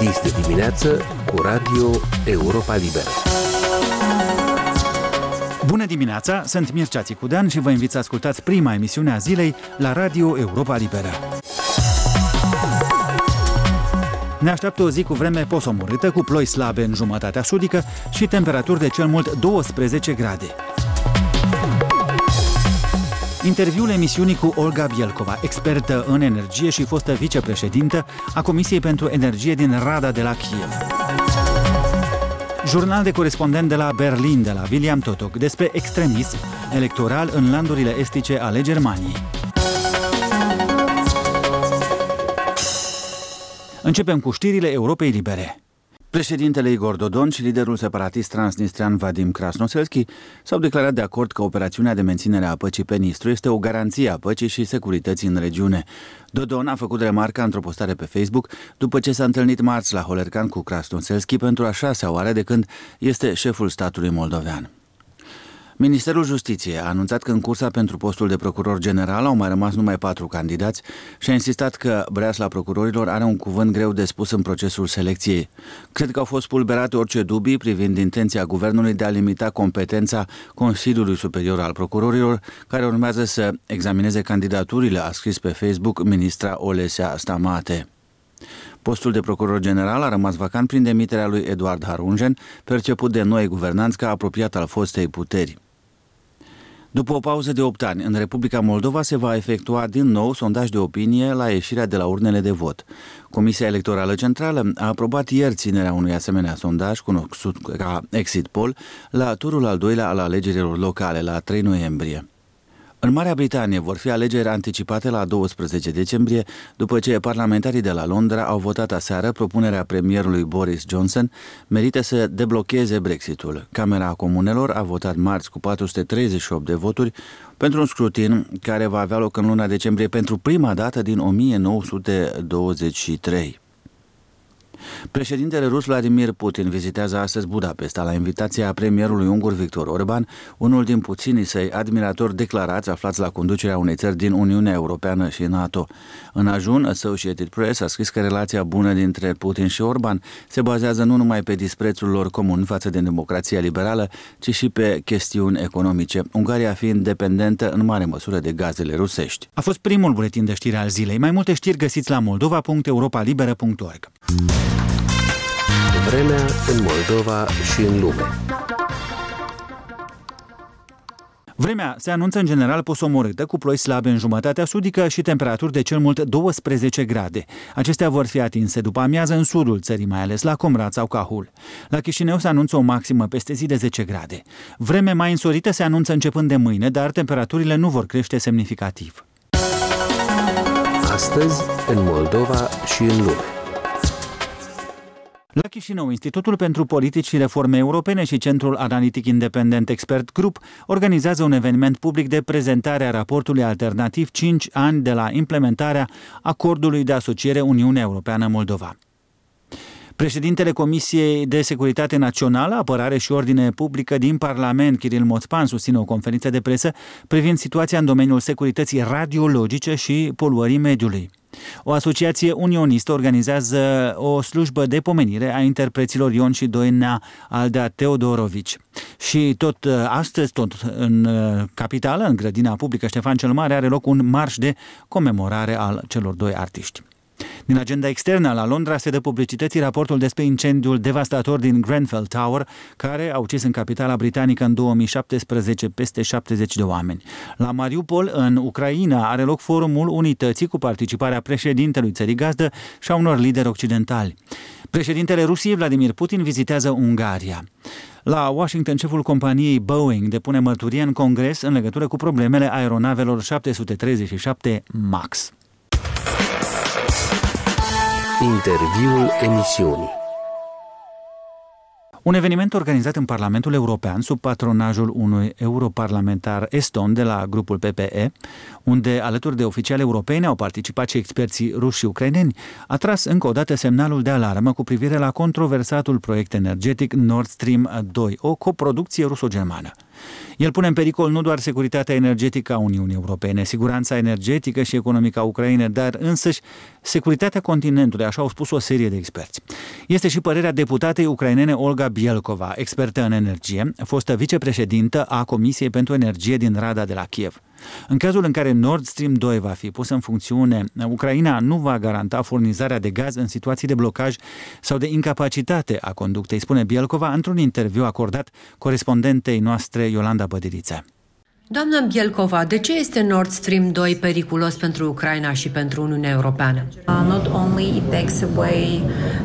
Este dimineață cu Radio Europa Liberă. Bună dimineața, sunt Mircea Țicudean și vă invit să ascultați prima emisiune a zilei la Radio Europa Liberă. Ne așteaptă o zi cu vreme posomorâtă, cu ploi slabe în jumătatea sudică și temperaturi de cel mult 12 grade. Interviul emisiunii cu Olga Bielcova, expertă în energie și fostă vicepreședintă a Comisiei pentru Energie din Rada de la Kiev. Jurnal de corespondent de la Berlin, de la William Totok, despre extremism electoral în landurile estice ale Germaniei. Începem cu știrile Europei Libere. Președintele Igor Dodon și liderul separatist transnistrian Vadim Krasnoselski s-au declarat de acord că operațiunea de menținere a păcii pe Nistru este o garanție a păcii și securității în regiune. Dodon a făcut remarca într-o postare pe Facebook după ce s-a întâlnit marți la Holercan cu Krasnoselski pentru a 6-a oară de când este șeful statului moldovean. Ministerul Justiției a anunțat că în cursa pentru postul de procuror general au mai rămas numai 4 candidați și a insistat că breasla procurorilor are un cuvânt greu de spus în procesul selecției. Cred că au fost spulberate orice dubii privind intenția guvernului de a limita competența Consiliului Superior al Procurorilor, care urmează să examineze candidaturile, a scris pe Facebook ministra Olesea Stamate. Postul de procuror general a rămas vacant prin demiterea lui Eduard Harungen, perceput de noi guvernanți ca apropiat al fostei puteri. După o pauză de 8 ani, în Republica Moldova se va efectua din nou sondaj de opinie la ieșirea de la urnele de vot. Comisia Electorală Centrală a aprobat ieri ținerea unui asemenea sondaj, cunoscut ca Exit Poll, la turul al doilea al alegerilor locale, la 3 noiembrie. În Marea Britanie vor fi alegeri anticipate la 12 decembrie, după ce parlamentarii de la Londra au votat aseară propunerea premierului Boris Johnson merită să deblocheze Brexitul. Camera Comunelor a votat marți cu 438 de voturi pentru un scrutin care va avea loc în luna decembrie pentru prima dată din 1923. Președintele rus Vladimir Putin vizitează astăzi Budapesta la invitația premierului ungur Viktor Orban, unul din puținii săi admiratori declarați aflați la conducerea unei țări din Uniunea Europeană și NATO. În ajun, Associated Press a scris că relația bună dintre Putin și Orban se bazează nu numai pe disprețul lor comun față de democrația liberală, ci și pe chestiuni economice, Ungaria fiind dependentă în mare măsură de gazele rusești. A fost primul buletin de știri al zilei. Mai multe știri găsiți la moldova.europalibera.org. Vremea în Moldova și în lume. Vremea se anunță în general posomorâtă, cu ploi slabe în jumătatea sudică și temperaturi de cel mult 12 grade. Acestea vor fi atinse după amiază în sudul țării, mai ales la Comrat sau Cahul. La Chișinău se anunță o maximă peste zi de 10 grade. Vreme mai însorită se anunță începând de mâine, dar temperaturile nu vor crește semnificativ. Astăzi, în Moldova și în lume. La Chișinău, Institutul pentru Politici și Reforme Europene și Centrul Analitic Independent Expert Group organizează un eveniment public de prezentare a raportului alternativ 5 ani de la implementarea acordului de asociere Uniunea Europeană-Moldova. Președintele Comisiei de Securitate Națională, Apărare și Ordine Publică din Parlament, Kiril Moțpan, susține o conferință de presă privind situația în domeniul securității radiologice și poluării mediului. O asociație unionistă organizează o slujbă de pomenire a interpreților Ion și Doinea Aldea Teodorovici. Și tot astăzi, tot în capitală, în grădina publică Ștefan cel Mare, are loc un marș de comemorare al celor doi artiști. Din agenda externă, la Londra se dă publicității raportul despre incendiul devastator din Grenfell Tower, care a ucis în capitala britanică în 2017 peste 70 de oameni. La Mariupol, în Ucraina, are loc Forumul Unității cu participarea președintelui țării gazdă și a unor lideri occidentali. Președintele Rusiei, Vladimir Putin, vizitează Ungaria. La Washington, șeful companiei Boeing depune mărturie în Congres în legătură cu problemele aeronavelor 737 MAX. Interviul emisiunii. Un eveniment organizat în Parlamentul European sub patronajul unui europarlamentar eston de la grupul PPE, unde alături de oficiali europeni au participat și experții ruși și ucraineni, a tras încă o dată semnalul de alarmă cu privire la controversatul proiect energetic Nord Stream 2, o coproducție ruso-germană. El pune în pericol nu doar securitatea energetică a Uniunii Europene, siguranța energetică și economică a Ucrainei, dar însăși securitatea continentului, așa au spus o serie de experți. Este și părerea deputatei ucrainene Olga Bielkova, expertă în energie, fostă vicepreședintă a Comisiei pentru Energie din Rada de la Kiev. În cazul în care Nord Stream 2 va fi pus în funcțiune, Ucraina nu va garanta furnizarea de gaz în situații de blocaj sau de incapacitate a conductei, spune Bielkova într-un interviu acordat corespondentei noastre Iolanda Bădiriță. Doamnă Bielkova, de ce este Nord Stream 2 periculos pentru Ucraina și pentru Uniunea Europeană? Not only it takes away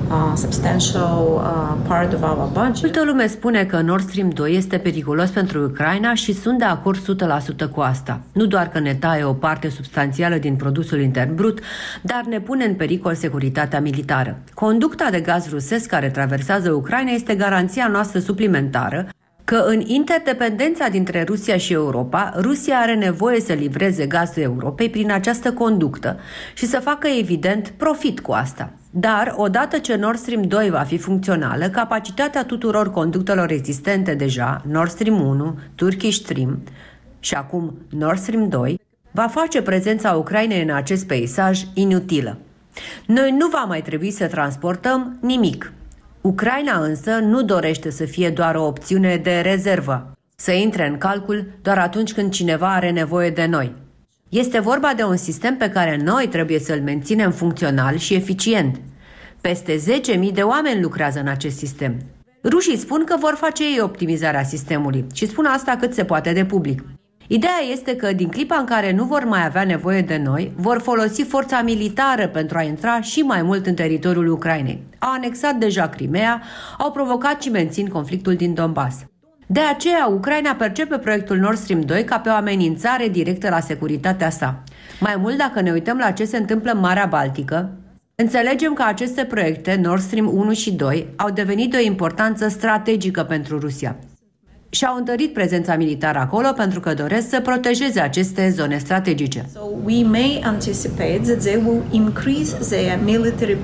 substantial part of our budget. Multă lume spune că Nord Stream 2 este periculos pentru Ucraina și sunt de acord 100% cu asta. Nu doar că ne taie o parte substanțială din produsul intern brut, dar ne pune în pericol securitatea militară. Conducta de gaz rusesc care traversează Ucraina este garanția noastră suplimentară că în interdependența dintre Rusia și Europa, Rusia are nevoie să livreze gazul Europei prin această conductă și să facă evident profit cu asta. Dar, odată ce Nord Stream 2 va fi funcțională, capacitatea tuturor conductelor existente deja, Nord Stream 1, Turkish Stream și acum Nord Stream 2, va face prezența Ucrainei în acest peisaj inutilă. Noi nu va mai trebui să transportăm nimic. Ucraina însă nu dorește să fie doar o opțiune de rezervă, să intre în calcul doar atunci când cineva are nevoie de noi. Este vorba de un sistem pe care noi trebuie să-l menținem funcțional și eficient. Peste 10.000 de oameni lucrează în acest sistem. Rușii spun că vor face ei optimizarea sistemului și spun asta cât se poate de public. Ideea este că din clipa în care nu vor mai avea nevoie de noi, vor folosi forța militară pentru a intra și mai mult în teritoriul Ucrainei. Au anexat deja Crimea, au provocat și mențin conflictul din Donbass. De aceea, Ucraina percepe proiectul Nord Stream 2 ca pe o amenințare directă la securitatea sa. Mai mult, dacă ne uităm la ce se întâmplă în Marea Baltică, înțelegem că aceste proiecte, Nord Stream 1 și 2, au devenit de o importanță strategică pentru Rusia. Și-au întărit prezența militară acolo pentru că doresc să protejeze aceste zone strategice. So we may anticipate that they will increase their military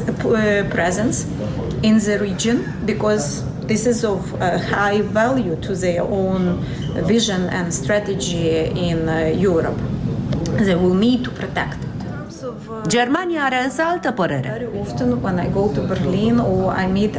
presence in the region because this is of high value to their own vision and strategy in Europe. They will need to protect it. Germania are însă altă părere. Very often when I go to Berlin or I meet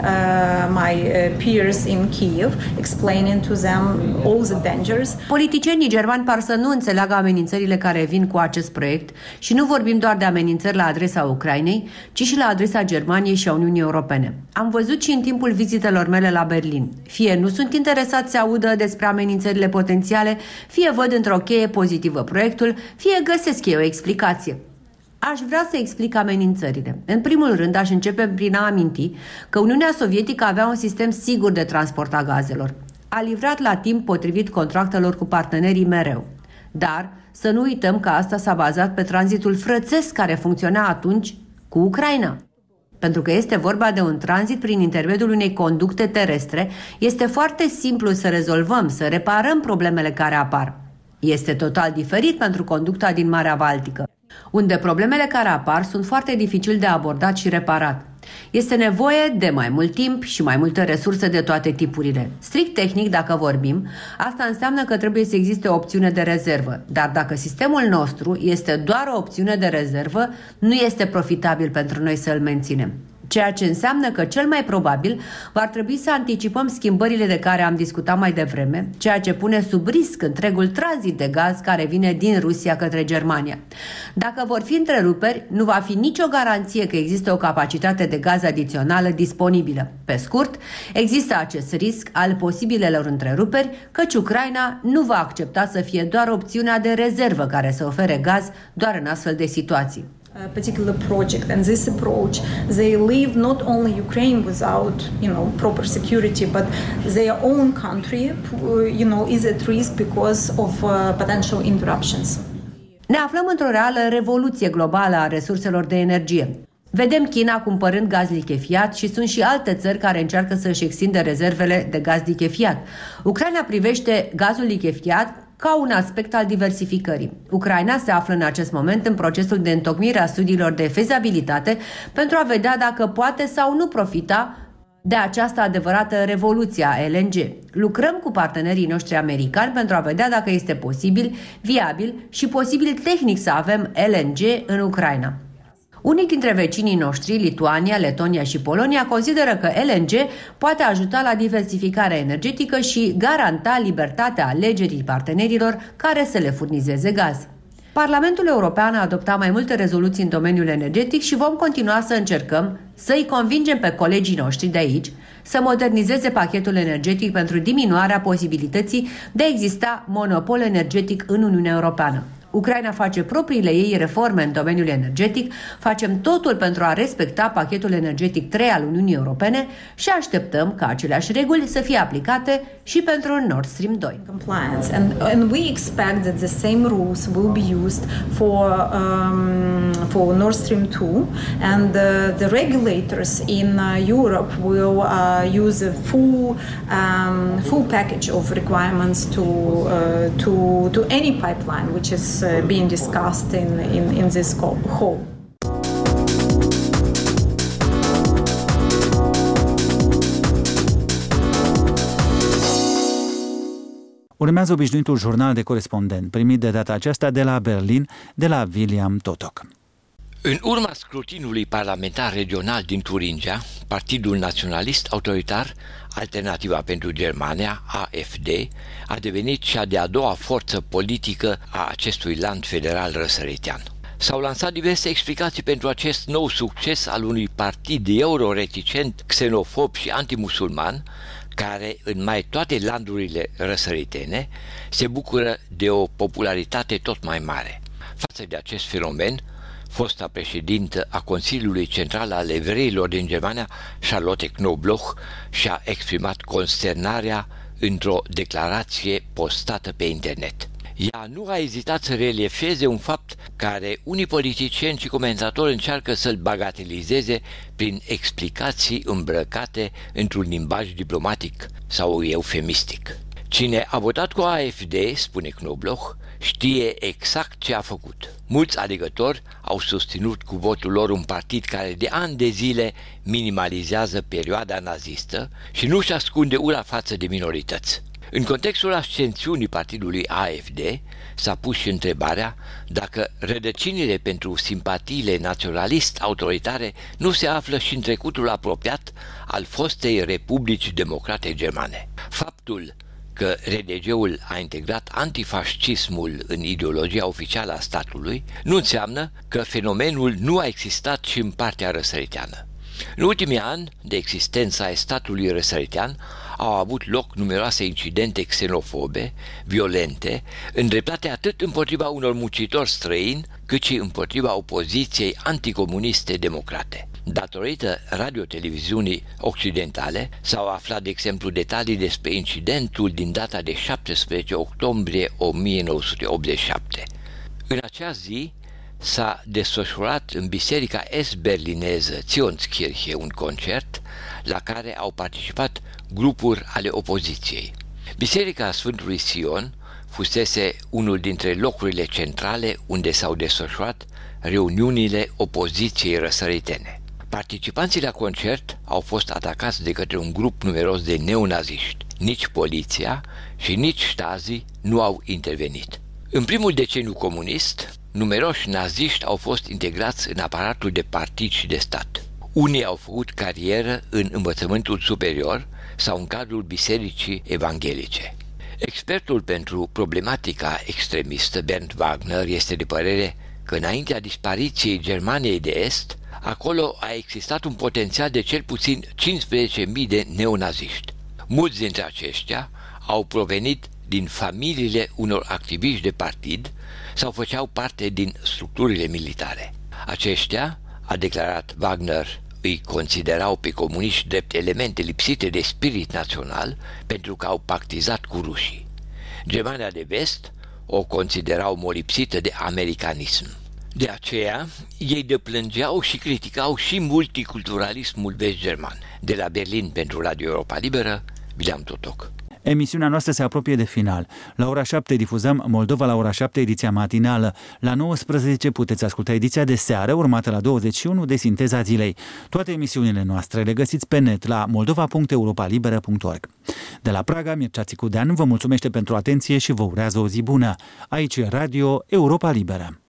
my peers in Kiev, explaining to them all the dangers. Politicienii germani par să nu înțeleagă amenințările care vin cu acest proiect și nu vorbim doar de amenințări la adresa Ucrainei, ci și la adresa Germaniei și a Uniunii Europene. Am văzut și în timpul vizitelor mele la Berlin. Fie nu sunt interesați să audă despre amenințările potențiale, fie văd într-o cheie pozitivă proiectul, fie găsesc eu o explicație. Aș vrea să explic amenințările. În primul rând, aș începe prin a aminti că Uniunea Sovietică avea un sistem sigur de transport a gazelor. A livrat la timp potrivit contractelor cu partenerii mereu. Dar să nu uităm că asta s-a bazat pe tranzitul frățesc care funcționa atunci cu Ucraina. Pentru că este vorba de un tranzit prin intermediul unei conducte terestre, este foarte simplu să rezolvăm, să reparăm problemele care apar. Este total diferit pentru conducta din Marea Baltică, unde problemele care apar sunt foarte dificil de abordat și reparat. Este nevoie de mai mult timp și mai multe resurse de toate tipurile. Strict tehnic, dacă vorbim, asta înseamnă că trebuie să existe o opțiune de rezervă. Dar dacă sistemul nostru este doar o opțiune de rezervă, nu este profitabil pentru noi să îl menținem. Ceea ce înseamnă că cel mai probabil va trebui să anticipăm schimbările de care am discutat mai devreme, ceea ce pune sub risc întregul tranzit de gaz care vine din Rusia către Germania. Dacă vor fi întreruperi, nu va fi nicio garanție că există o capacitate de gaz adițională disponibilă. Pe scurt, există acest risc al posibilelor întreruperi, căci Ucraina nu va accepta să fie doar opțiunea de rezervă care să ofere gaz doar în astfel de situații. Particular project, and this approach, they leave not only Ukraine without, proper security, but their own country, is at risk because of potential interruptions. Ne aflăm într-o reală revoluție globală a resurselor de energie. Vedem China cumpărând gaz lichefiat și sunt și alte țări care încearcă să-și extindă rezervele de gaz lichefiat. Ucraina privește gazul lichefiat ca un aspect al diversificării. Ucraina se află în acest moment în procesul de întocmire a studiilor de fezabilitate pentru a vedea dacă poate sau nu profita de această adevărată revoluție a LNG. Lucrăm cu partenerii noștri americani pentru a vedea dacă este posibil, viabil și posibil tehnic să avem LNG în Ucraina. Unii dintre vecinii noștri, Lituania, Letonia și Polonia, consideră că LNG poate ajuta la diversificarea energetică și garanta libertatea alegerii partenerilor care să le furnizeze gaz. Parlamentul European a adoptat mai multe rezoluții în domeniul energetic și vom continua să încercăm să-i convingem pe colegii noștri de aici să modernizeze pachetul energetic pentru diminuarea posibilității de a exista monopol energetic în Uniunea Europeană. Ucraina face propriile ei reforme în domeniul energetic, facem totul pentru a respecta pachetul energetic 3 al Uniunii Europene și așteptăm ca aceleași reguli să fie aplicate și pentru Nord Stream 2. And we expect that the same rules will be used for Nord Stream 2 and the regulators in Europe will use a full package of requirements to any pipeline which is being discussed in this hall. Urmează obișnuitul jurnal de corespondent, primit de data aceasta de la Berlin, de la William Totok. În urma scrutinului parlamentar regional din Turingia, Partidul Naționalist Autoritar, Alternativa pentru Germania, AfD, a devenit cea de-a doua forță politică a acestui land federal răsăritean. S-au lansat diverse explicații pentru acest nou succes al unui partid euro-reticent, xenofob și antimusulman, care în mai toate landurile răsăritene se bucură de o popularitate tot mai mare. Față de acest fenomen, fosta președintă a Consiliului Central al Evreilor din Germania, Charlotte Knobloch, și-a exprimat consternarea într-o declarație postată pe internet. Ea nu a ezitat să reliefeze un fapt care unii politicieni și comentatori încearcă să-l bagatelizeze prin explicații îmbrăcate într-un limbaj diplomatic sau eufemistic. Cine a votat cu AfD, spune Knobloch, știe exact ce a făcut. Mulți alegători au susținut cu votul lor un partid care de ani de zile minimalizează perioada nazistă și nu-și ascunde ura față de minorități. În contextul ascensiunii partidului AfD s-a pus și întrebarea dacă rădăcinile pentru simpatiile naționalist-autoritare nu se află și în trecutul apropiat al fostei Republici Democrate Germane. Faptul că RDG-ul a integrat antifascismul în ideologia oficială a statului nu înseamnă că fenomenul nu a existat și în partea răsăriteană. În ultimii ani de existența a statului răsăritean au avut loc numeroase incidente xenofobe, violente, îndreptate atât împotriva unor muncitori străini, cât și împotriva opoziției anticomuniste democrate. Datorită radio-televiziunii occidentale s-au aflat, de exemplu, detalii despre incidentul din data de 17 octombrie 1987. În acea zi s-a desfășurat în biserica est-berlineză Zionskirche un concert la care au participat grupuri ale opoziției. Biserica Sfântului Sion fusese unul dintre locurile centrale unde s-au desfășurat reuniunile opoziției răsăritene. Participanții la concert au fost atacați de către un grup numeros de neonaziști. Nici poliția și nici Stasi nu au intervenit. În primul deceniu comunist, numeroși naziști au fost integrați în aparatul de partid și de stat. Unii au făcut carieră în învățământul superior sau în cadrul bisericii evanghelice. Expertul pentru problematica extremistă Bernd Wagner este de părere că înaintea dispariției Germaniei de Est, acolo a existat un potențial de cel puțin 15.000 de neonaziști. Mulți dintre aceștia au provenit din familiile unor activiști de partid sau făceau parte din structurile militare. Aceștia, a declarat Wagner, îi considerau pe comuniști drept elemente lipsite de spirit național pentru că au pactizat cu rușii. Germania de Vest o considerau molipsită de americanism. De aceea, ei deplângeau și criticau și multiculturalismul vest-german. De la Berlin pentru Radio Europa Liberă, William Totok. Emisiunea noastră se apropie de final. La ora 7 difuzăm Moldova la ora 7, ediția matinală. La 19 puteți asculta ediția de seară, urmată la 21 de Sinteza zilei. Toate emisiunile noastre le găsiți pe net la moldova.europalibera.org. De la Praga, Mircea Țicudean vă mulțumește pentru atenție și vă urează o zi bună. Aici e Radio Europa Liberă.